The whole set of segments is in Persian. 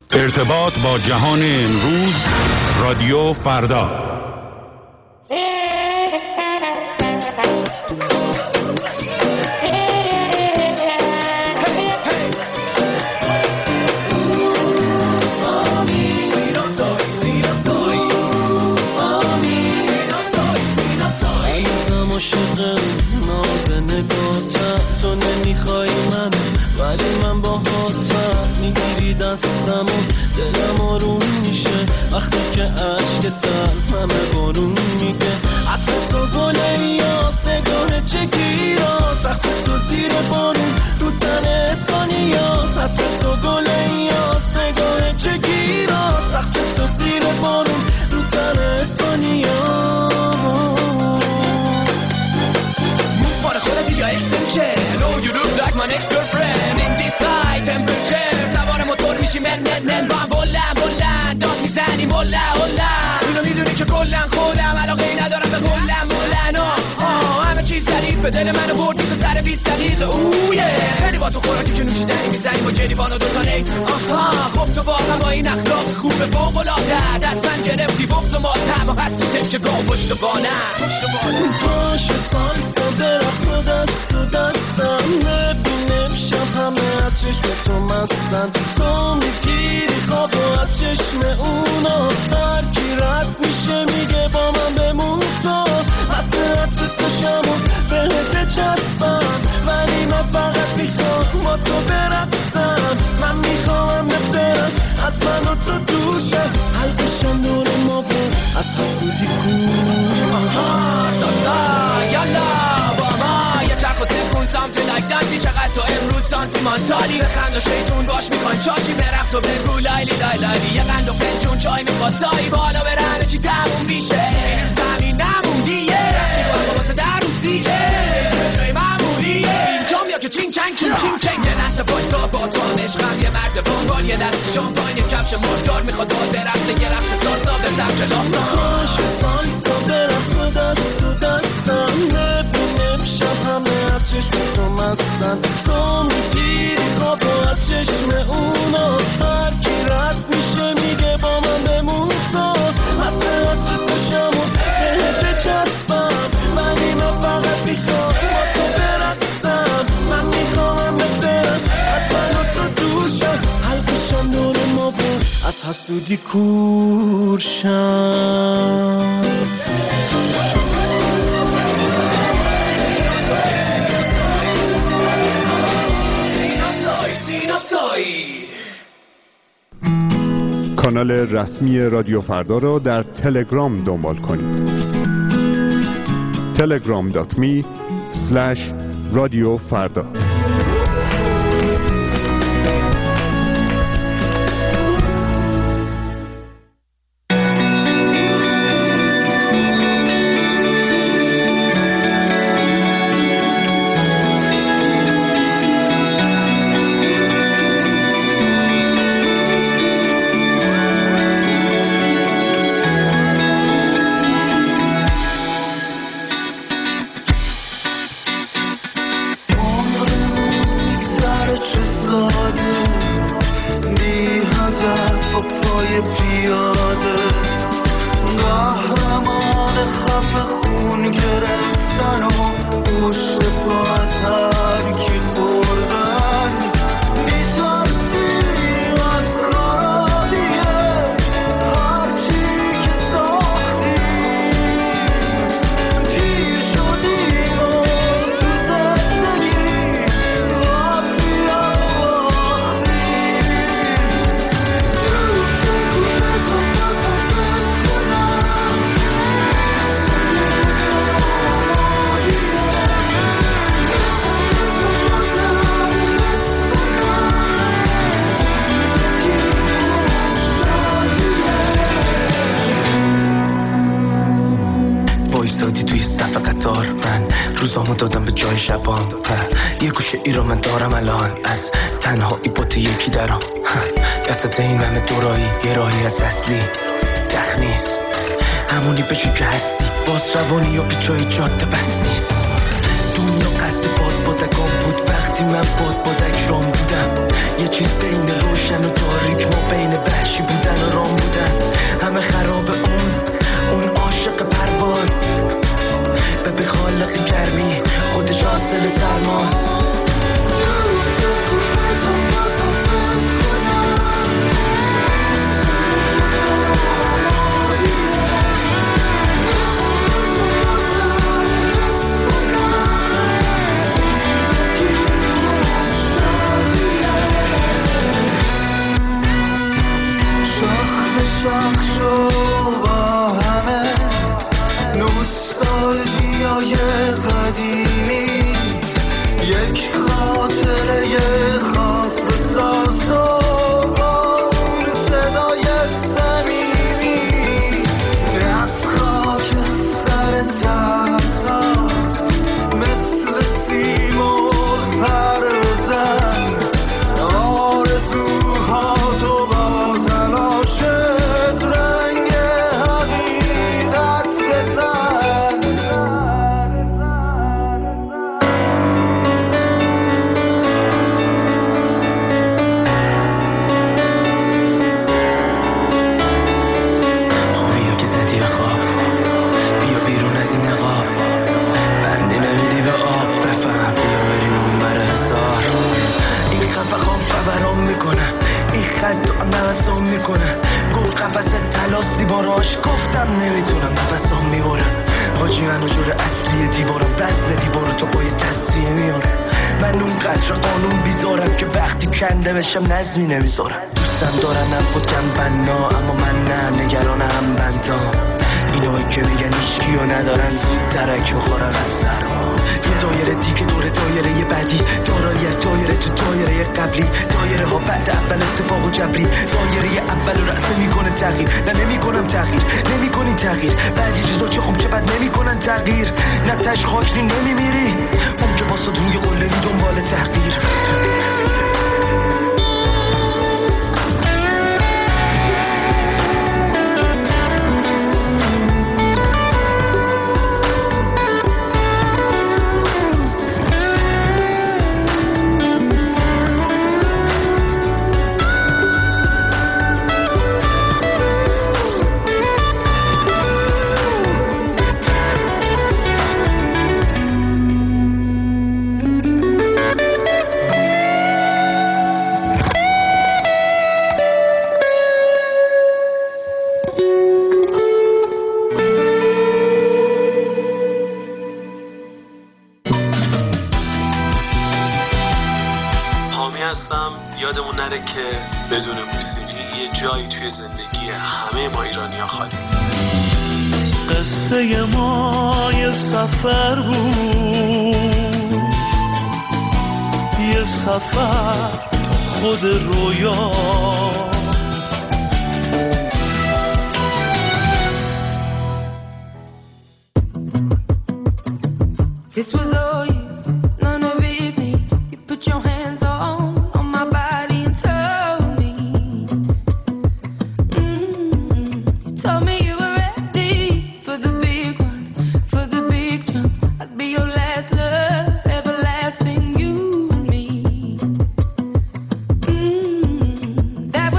ارتباط با جهان امروز، رادیو فردا. دلم آروم میشه وقتی که عشقت از همه بارون میگه. عطر تو گله یاست، نگاه چگیراست، رقص تو زیر بارون رو تن اسپانیاست. عطر تو گله یاست، نگاه چگیراست، رقص تو زیر بارون رو تن اسپانیاست. بار خودت یا اکستنشن Oh you look like my next girlfriend in this high temperature. سوار موتور میشی من با هم بلند داد میزنیم هلا اینو میدونی که کلن خودم علاقه ای ندارم به هلن همه چیز ظریفه، دل منو بردی به سر 20 دقیقه اویه. خیلی با تو خوراکی که نوشیدنی میزنیم با جریبان و دوتانه خب تو واقعا با این اخلاق خوبه فوق‌العاده دست من گرفتی بغض و ماتم و هستی تکه گاه پشت بانم باشه سالسا درخت و دست تو دستم نبینم شب همه از چشم تو مستن. تو میگیری خواب و از چشم اونا هر کی رد میشه میگه با من بمون. تو مسئلت تو شمون بهت چسبم ولی من فقط میخوام با تو برقصم. من میخوام نبرم از من و تو دوشم حلقشم دور ما بود از حسودی یالا با ما یه چرخ و تکون something like that. بی چقدر تو امروز سانتیمانتالی به خند و شیطون باش میخوان چاچی برقص و بگو لایلی یه قند و فنجون چای میخواستایی بالا بره همه چی تموم میشه زمین نموندیه رفتی با تو در روز دیگه جای معمولیه اینجام یا که چین چنگ یه لحظه بایستا با تو عشقم یه مرد بانگان یه دست شامپاین یه کفش مردار میخواد با برقصه یه رقص سالسا به سمت لافتان. باشه سالسا برقص و دست تو دستم نبینم شب همه از چشم تو مستن. تو میگیری خواب و از چشم اونا هر کی رد میشه میگه با من بمون. تو مسئلت تو شمون بهت چسبم ولی من فقط میخوام با تو برقصم. من میخوام ببرم از من و تو دوشم حلقشم دور ما بود از حسودی کورشم. کانال رسمی رادیو فردا را در تلگرام دنبال کنید. telegram.me/رادیوفردا. یه گوشه ای رو من دارم الان از تنهایی با تو یکی درام دستت این همه دورایی یه راهی از اصلی سخت نیست همونی بشی که هستی باز روانی یا به جای جاده بس نیست دنیا قد باز با بادکام بود وقتی من بادک رام بودم. یه چیز بین روشن و تاریک، ما بین وحشی بودن و رام بودن. همه خراب اون عاشق پرواز، به خالق گرمی خودش حاصل سرماست. بشم نظمی نمیذارم. دوستم دارن نبود کم بنا، اما من نه، نگران هم بندام. اینایی که میگن ایشکی و ندارن زود درک بخورن از سرما. یه دایره دیگه دور دایره بعدی، دایره تو دایره قبلی. دایره ها بعد اول اتفاق و جبری، دایره اول رو رأسه میکنه تغییر. نه نمیکنم تغییر، نمیکنی تغییر. بعدی چیزا چه خوب چه بد نمیکنن تغییر. نه تش خاکری نمیمیری، اون که واسه روی قله می دنبال تغییر. یادمون نره که بدون موسیقی یه جایی توی زندگی همه ما ایرانی‌ها خالی. قصه ما یه سفر بود، یه سفر خود رویا. This was all you, none of it me. You put your hands on my body and told me, you told me you were ready for the big one, for the big jump. I'd be your last love, everlasting, you and me. That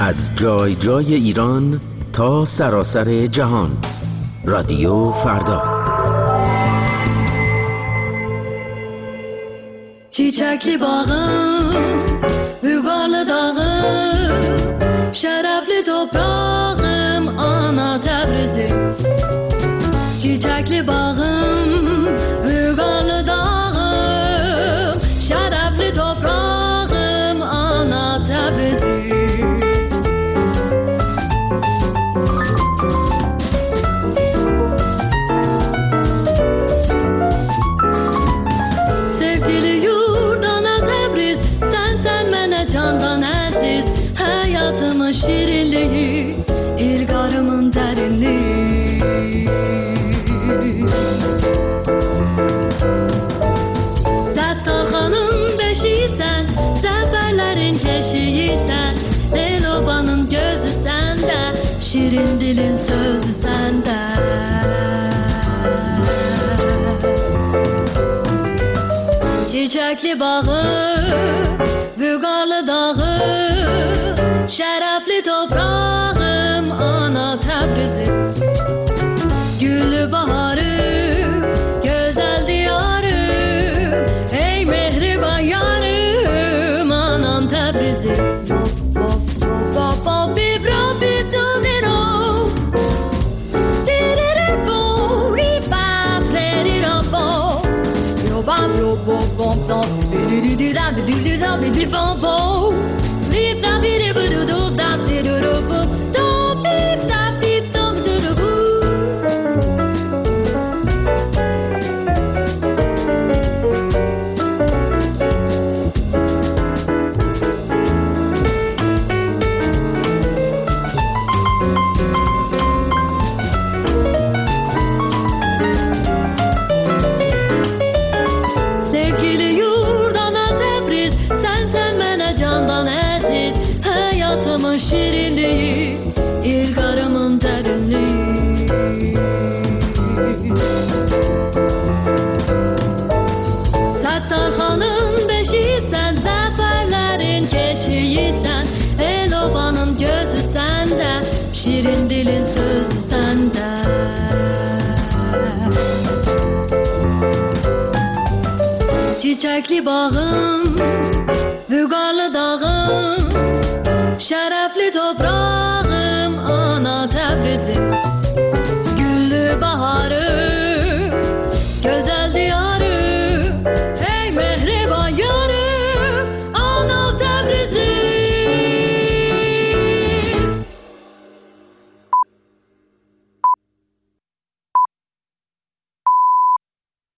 از جای جای ایران تا سراسر جهان. رادیو فردا. Çiçekli bağım, Bügarlı dağım, şerefli toprağım, ana Tebrizim. Çiçekli bağım, Bügarlı dağım, şerefli toprağım, ana Tebrizim. Şirinliği, ilgarımın derinliği. Settarhanın beşiysen, zaferlerin keşiysen, Lelobanın gözü sende, şirin dilin sözü sende. Çiçekli bağı, Bügarlı dağı, şerefli toprağım, ana Tebrizim. Güllü baharım, güzel diyarım, ey mehriban yarım, anam Tebrizim. Şirinliği, ilgarımın derinliği. Settarhanın beşiysen, zaferlerin keşiysen, Elobanın gözü sende, şirin dilin sözü sende. Çiçekli bağım, Bügarlı dağım, şerefli toprağım,